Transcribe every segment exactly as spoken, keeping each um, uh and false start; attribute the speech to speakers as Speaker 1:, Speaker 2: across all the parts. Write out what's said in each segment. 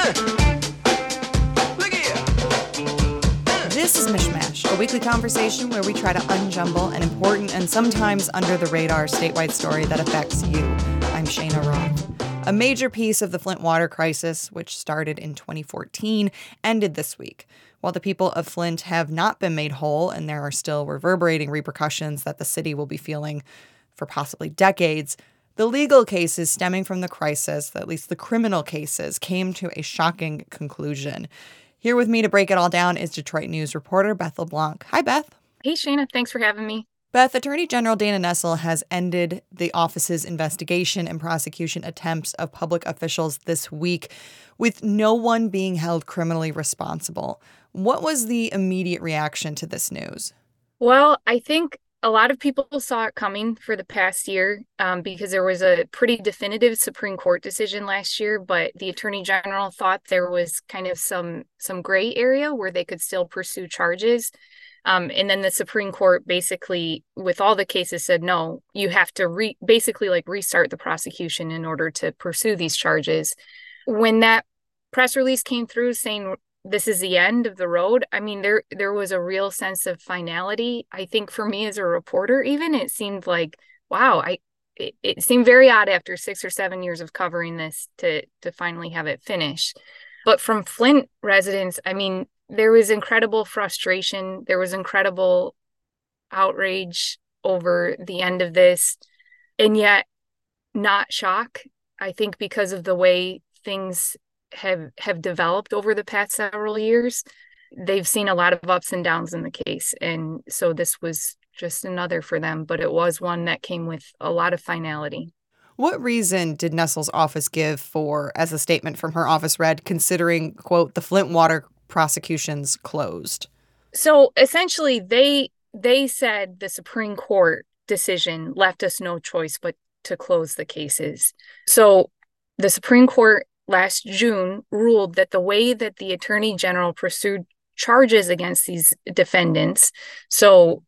Speaker 1: This is Mishmash, a weekly conversation where we try to unjumble an important and sometimes under-the-radar statewide story that affects you. I'm Shayna Roth. A major piece of the Flint water crisis, which started in twenty fourteen, ended this week. While the people of Flint have not been made whole and there are still reverberating repercussions that the city will be feeling for possibly decades, the legal cases stemming from the crisis, at least the criminal cases, came to a shocking conclusion. Here with me to break it all down is Detroit News reporter Beth LeBlanc. Hi, Beth.
Speaker 2: Hey, Shayna. Thanks for having me.
Speaker 1: Beth, Attorney General Dana Nessel has ended the office's investigation and prosecution attempts of public officials this week, with no one being held criminally responsible. What was the immediate reaction to this news?
Speaker 2: Well, I think a lot of people saw it coming for the past year um, because there was a pretty definitive Supreme Court decision last year, but the Attorney General thought there was kind of some some gray area where they could still pursue charges. Um, and then the Supreme Court basically, with all the cases, said, no, you have to re- basically like restart the prosecution in order to pursue these charges. When that press release came through saying this is the end of the road, I mean, there there was a real sense of finality. I think for me as a reporter, even, it seemed like, wow, I it, it seemed very odd after six or seven years of covering this to to finally have it finish. But from Flint residents, I mean, there was incredible frustration. There was incredible outrage over the end of this, and yet not shock. I think because of the way things have have developed over the past several years, they've seen a lot of ups and downs in the case. And so this was just another for them, but it was one that came with a lot of finality.
Speaker 1: What reason did Nessel's office give for, as a statement from her office read, considering, quote, the Flint water prosecutions closed?
Speaker 2: So essentially, they they said the Supreme Court decision left us no choice but to close the cases. So the Supreme Court last June ruled that the way that the Attorney General pursued charges against these defendants, so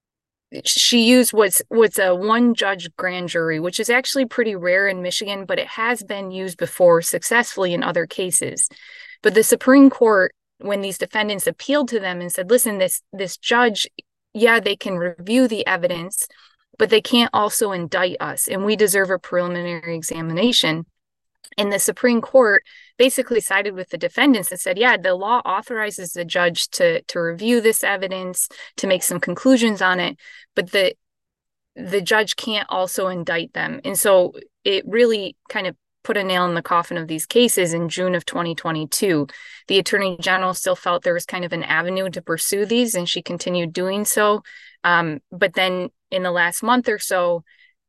Speaker 2: she used what's what's a one-judge grand jury, which is actually pretty rare in Michigan, but it has been used before successfully in other cases. But the Supreme Court, when these defendants appealed to them and said, listen, this this judge, yeah, they can review the evidence, but they can't also indict us, and we deserve a preliminary examination. And the Supreme Court basically sided with the defendants and said, yeah, the law authorizes the judge to to review this evidence, to make some conclusions on it, but the the judge can't also indict them. And so it really kind of put a nail in the coffin of these cases in June of twenty twenty-two. The Attorney General still felt there was kind of an avenue to pursue these, and she continued doing so. Um, but then in the last month or so,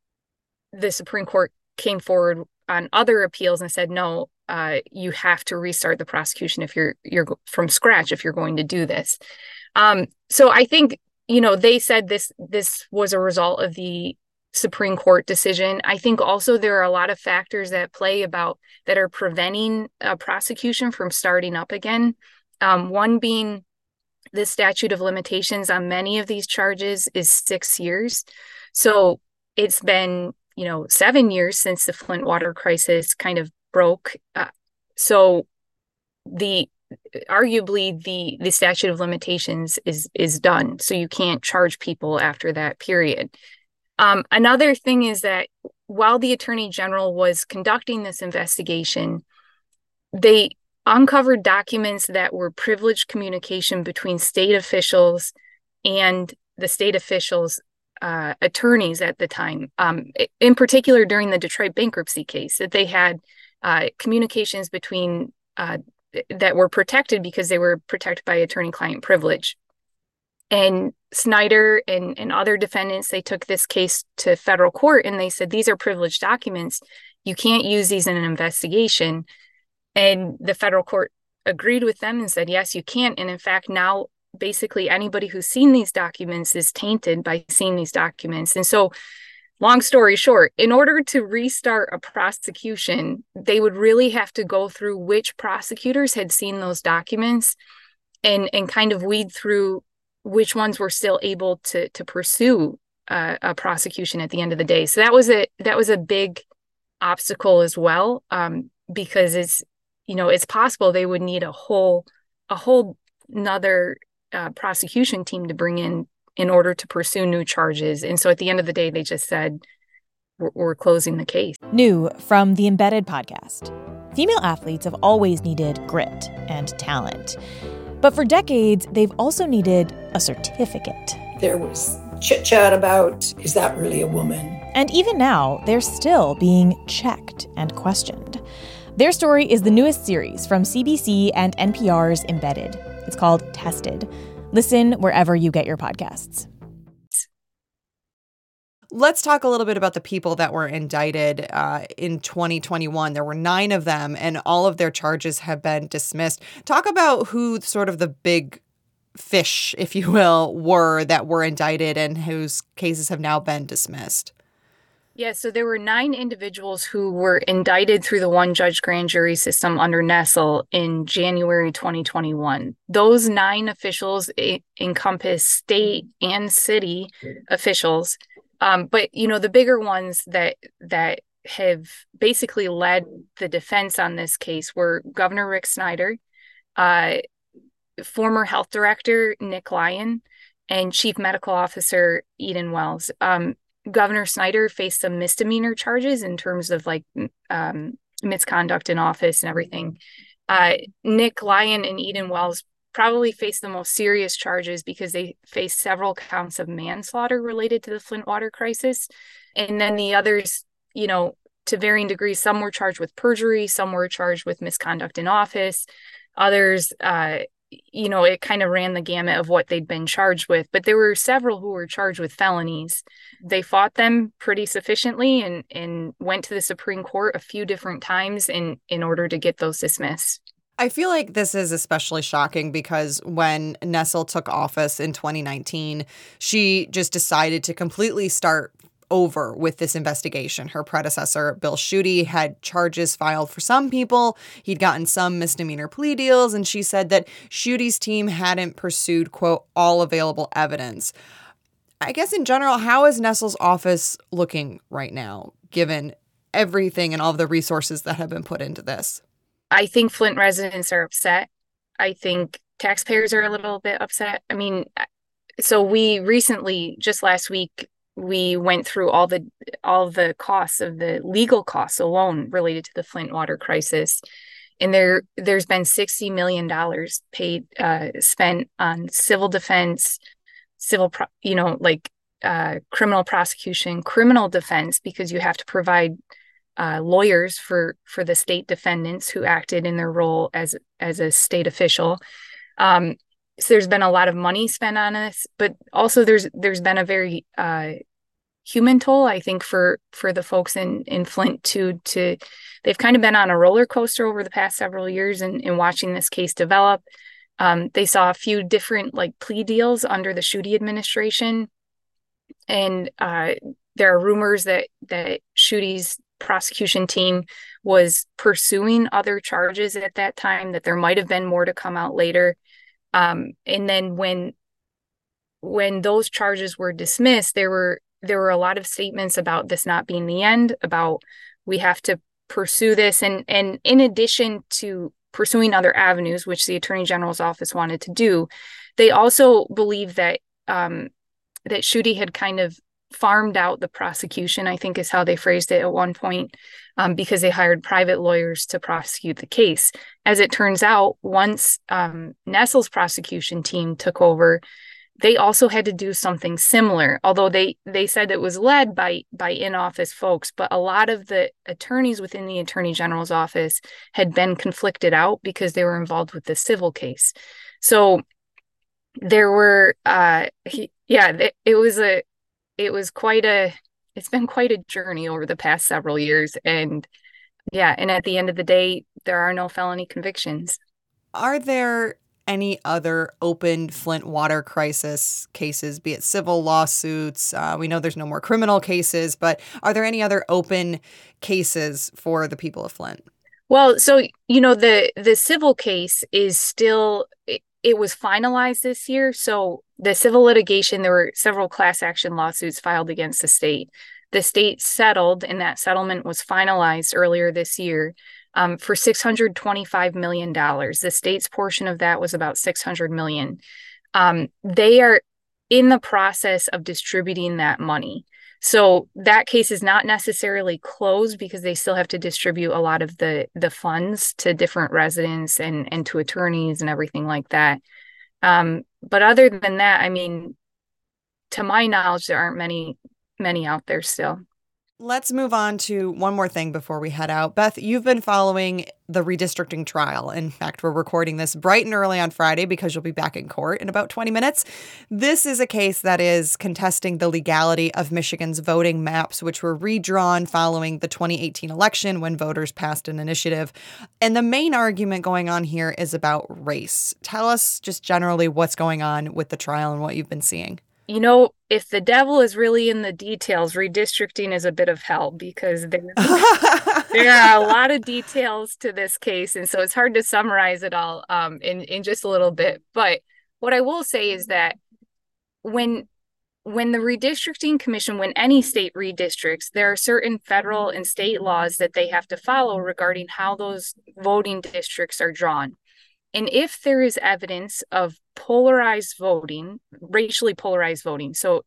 Speaker 2: the Supreme Court came forward on other appeals and said, no, uh, you have to restart the prosecution if you're you're from scratch if you're going to do this. Um, so I think, you know, they said this this was a result of the Supreme Court decision. I think also there are a lot of factors that play about that are preventing a prosecution from starting up again. Um, one being the statute of limitations on many of these charges is six years. So it's been, you know, seven years since the Flint water crisis kind of broke. Uh, so the arguably the the statute of limitations is is done. So you can't charge people after that period. Um, another thing is that while the Attorney General was conducting this investigation, they uncovered documents that were privileged communication between state officials and the state officials' uh, attorneys at the time. Um, in particular, during the Detroit bankruptcy case, that they had uh, communications between uh, that were protected because they were protected by attorney-client privilege. And Snyder and, and other defendants, they took this case to federal court and they said, these are privileged documents. You can't use these in an investigation. And the federal court agreed with them and said, yes, you can. And in fact, now basically anybody who's seen these documents is tainted by seeing these documents. And so, long story short, in order to restart a prosecution, they would really have to go through which prosecutors had seen those documents and, and kind of weed through which ones were still able to to pursue uh, a prosecution at the end of the day. So that was a that was a big obstacle as well, um, because it's you know, it's possible they would need a whole, a whole another uh, prosecution team to bring in in order to pursue new charges. And so at the end of the day, they just said, we're, we're closing the case.
Speaker 3: New from the Embedded podcast. Female athletes have always needed grit and talent. But for decades, they've also needed a certificate.
Speaker 4: There was chit-chat about, is that really a woman?
Speaker 3: And even now, they're still being checked and questioned. Their story is the newest series from C B C and N P R's Embedded. It's called Tested. Listen wherever you get your podcasts.
Speaker 1: Let's talk a little bit about the people that were indicted uh, in twenty twenty-one. There were nine of them, and all of their charges have been dismissed. Talk about who sort of the big fish, if you will, were that were indicted and whose cases have now been dismissed.
Speaker 2: Yeah, so there were nine individuals who were indicted through the one-judge grand jury system under Nessel in January twenty twenty-one. Those nine officials e- encompass state and city officials. Um, but, you know, the bigger ones that that have basically led the defense on this case were Governor Rick Snyder, uh, former health director Nick Lyon, and Chief Medical Officer Eden Wells. Um, Governor Snyder faced some misdemeanor charges in terms of like um, misconduct in office and everything. Uh, Nick Lyon and Eden Wells probably faced the most serious charges because they faced several counts of manslaughter related to the Flint water crisis. And then the others, you know, to varying degrees, some were charged with perjury, some were charged with misconduct in office. Others, uh, you know, it kind of ran the gamut of what they'd been charged with. But there were several who were charged with felonies. They fought them pretty sufficiently and, and went to the Supreme Court a few different times in, in order to get those dismissed.
Speaker 1: I feel like this is especially shocking because when Nessel took office in twenty nineteen, she just decided to completely start over with this investigation. Her predecessor, Bill Schuette, had charges filed for some people. He'd gotten some misdemeanor plea deals, and she said that Schuette's team hadn't pursued, quote, all available evidence. I guess in general, how is Nessel's office looking right now, given everything and all of the resources that have been put into this?
Speaker 2: I think Flint residents are upset. I think taxpayers are a little bit upset. I mean, so we recently, just last week, we went through all the all the costs of the legal costs alone related to the Flint water crisis. And there, there's been sixty million dollars paid, uh, spent on civil defense, civil, pro- you know, like uh, criminal prosecution, criminal defense, because you have to provide uh, lawyers for for the state defendants who acted in their role as as a state official. Um, so there's been a lot of money spent on this, but also there's there's been a very uh, human toll, I think, for for the folks in in Flint too. To they've kind of been on a roller coaster over the past several years and in, in watching this case develop. Um, they saw a few different like plea deals under the Schuette administration, and uh, there are rumors that that Schuette's prosecution team was pursuing other charges at that time. That there might have been more to come out later. Um, and then when when those charges were dismissed, there were there were a lot of statements about this not being the end, about we have to pursue this. And, and in addition to pursuing other avenues, which the Attorney General's office wanted to do, they also believe that um, that Schuette had kind of farmed out the prosecution, I think is how they phrased it at one point, um, because they hired private lawyers to prosecute the case. As it turns out, once um, Nessel's prosecution team took over, they also had to do something similar, although they they said it was led by by in-office folks. But a lot of the attorneys within the Attorney General's office had been conflicted out because they were involved with the civil case. So there were, uh, he, yeah, it, it was a, it was quite a, it's been quite a journey over the past several years. And yeah, and at the end of the day, there are no felony convictions.
Speaker 1: Are there any other open Flint water crisis cases, be it civil lawsuits? Uh, we know there's no more criminal cases, but are there any other open cases for the people of Flint?
Speaker 2: Well, so, you know, the the civil case is still, it, it was finalized this year. So the civil litigation, there were several class action lawsuits filed against the state. The state settled, and that settlement was finalized earlier this year. um, for six hundred twenty-five million dollars. The state's portion of that was about six hundred million dollars. Um, they are in the process of distributing that money. So that case is not necessarily closed because they still have to distribute a lot of the, the funds to different residents and, and to attorneys and everything like that. Um, but other than that, I mean, to my knowledge, there aren't many, many out there still.
Speaker 1: Let's move on to one more thing before we head out. Beth, you've been following the redistricting trial. In fact, we're recording this bright and early on Friday because you'll be back in court in about twenty minutes. This is a case that is contesting the legality of Michigan's voting maps, which were redrawn following the twenty eighteen election when voters passed an initiative. And the main argument going on here is about race. Tell us just generally what's going on with the trial and what you've been seeing.
Speaker 2: You know, if the devil is really in the details, redistricting is a bit of hell because there, there are a lot of details to this case. And so it's hard to summarize it all um, in, in just a little bit. But what I will say is that when when the redistricting commission, when any state redistricts, there are certain federal and state laws that they have to follow regarding how those voting districts are drawn. And if there is evidence of polarized voting, racially polarized voting, so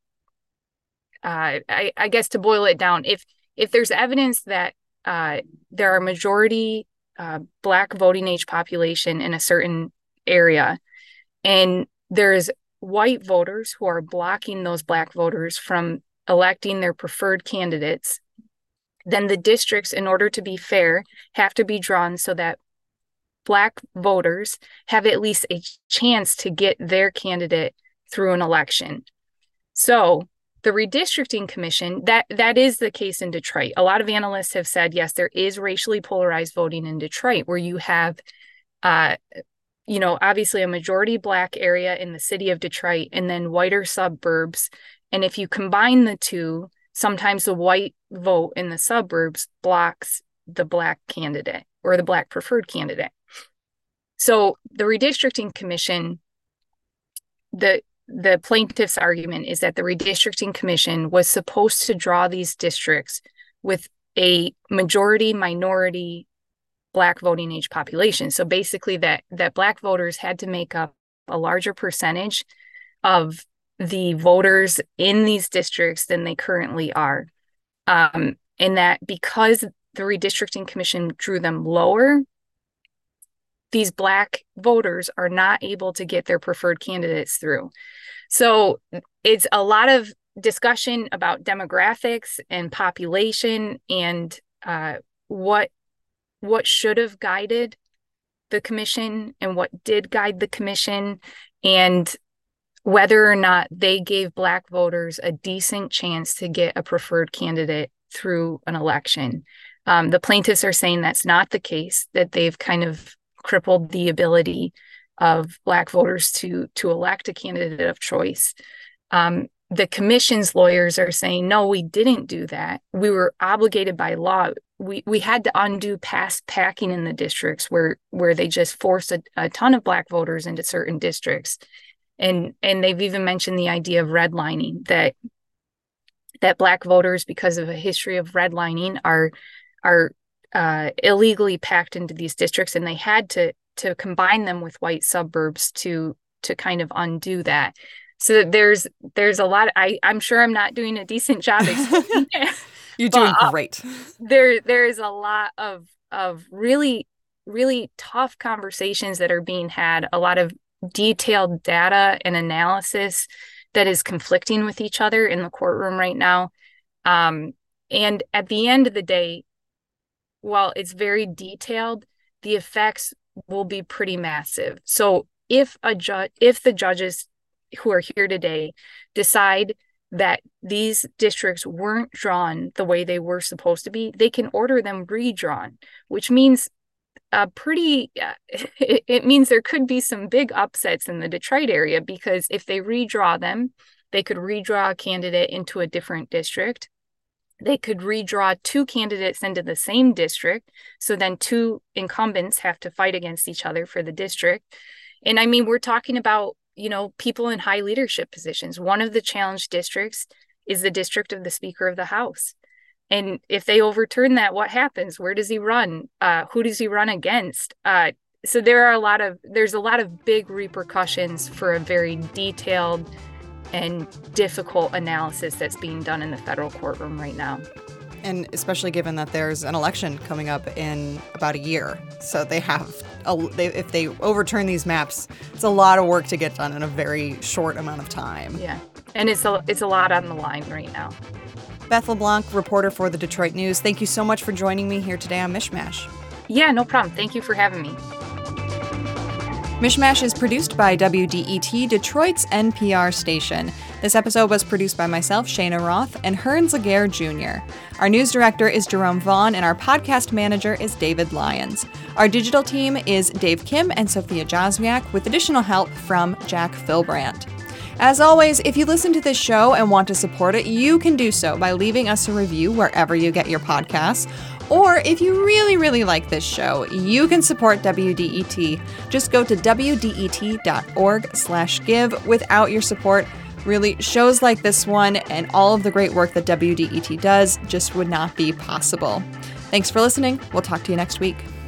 Speaker 2: uh, I, I guess to boil it down, if if there's evidence that uh, there are majority uh, Black voting age population in a certain area, and there's white voters who are blocking those Black voters from electing their preferred candidates, then the districts, in order to be fair, have to be drawn so that Black voters have at least a chance to get their candidate through an election. So the redistricting commission, that that is the case in Detroit. A lot of analysts have said, yes, there is racially polarized voting in Detroit, where you have, uh, you know, obviously a majority Black area in the city of Detroit and then whiter suburbs. And if you combine the two, sometimes the white vote in the suburbs blocks the Black candidate or the Black preferred candidate. So the redistricting commission, the the plaintiff's argument is that the redistricting commission was supposed to draw these districts with a majority minority Black voting age population. So basically that that Black voters had to make up a larger percentage of the voters in these districts than they currently are. Um, and that because the redistricting commission drew them lower, these Black voters are not able to get their preferred candidates through. So it's a lot of discussion about demographics and population and uh, what what should have guided the commission and what did guide the commission, and whether or not they gave Black voters a decent chance to get a preferred candidate through an election. Um, the plaintiffs are saying that's not the case, that they've kind of crippled the ability of Black voters to to elect a candidate of choice. Um, the commission's lawyers are saying, no, we didn't do that. We were obligated by law. We we had to undo past packing in the districts where where they just forced a, a ton of Black voters into certain districts. And and they've even mentioned the idea of redlining, that that Black voters, because of a history of redlining, are are uh, illegally packed into these districts, and they had to to combine them with white suburbs to to kind of undo that. So there's there's a lot. Of, I I'm sure I'm not doing a decent job explaining it.
Speaker 1: You're
Speaker 2: but,
Speaker 1: doing
Speaker 2: uh,
Speaker 1: great.
Speaker 2: There there is a lot of of really really tough conversations that are being had. A lot of detailed data and analysis that is conflicting with each other in the courtroom right now. Um, and at the end of the day, while it's very detailed, the effects will be pretty massive. So if a judge, if the judges who are here today decide that these districts weren't drawn the way they were supposed to be, they can order them redrawn, which means a pretty, uh, it, it means there could be some big upsets in the Detroit area, because if they redraw them, they could redraw a candidate into a different district. They could redraw two candidates into the same district. So then two incumbents have to fight against each other for the district. And I mean, we're talking about, you know, people in high leadership positions. One of the challenged districts is the district of the Speaker of the House. And if they overturn that, what happens? Where does he run? Uh, who does he run against? Uh, so there are a lot of there's a lot of big repercussions for a very detailed and difficult analysis that's being done in the federal courtroom right now.
Speaker 1: And especially given that there's an election coming up in about a year. So they have, a, they, if they overturn these maps, it's a lot of work to get done in a very short amount of time.
Speaker 2: Yeah, and it's a, it's a lot on the line right now.
Speaker 1: Beth LeBlanc, reporter for the Detroit News, thank you so much for joining me here today on Mishmash.
Speaker 2: Yeah, no problem. Thank you for having me.
Speaker 1: Mishmash is produced by W D E T, Detroit's N P R station. This episode was produced by myself, Shayna Roth, and Hearns Laguerre Junior Our news director is Jerome Vaughn, and our podcast manager is David Lyons. Our digital team is Dave Kim and Sophia Joswiak, with additional help from Jack Philbrandt. As always, if you listen to this show and want to support it, you can do so by leaving us a review wherever you get your podcasts. Or if you really, really like this show, you can support W D E T. Just go to W D E T dot org slash give. Without your support, really, shows like this one and all of the great work that W D E T does just would not be possible. Thanks for listening. We'll talk to you next week.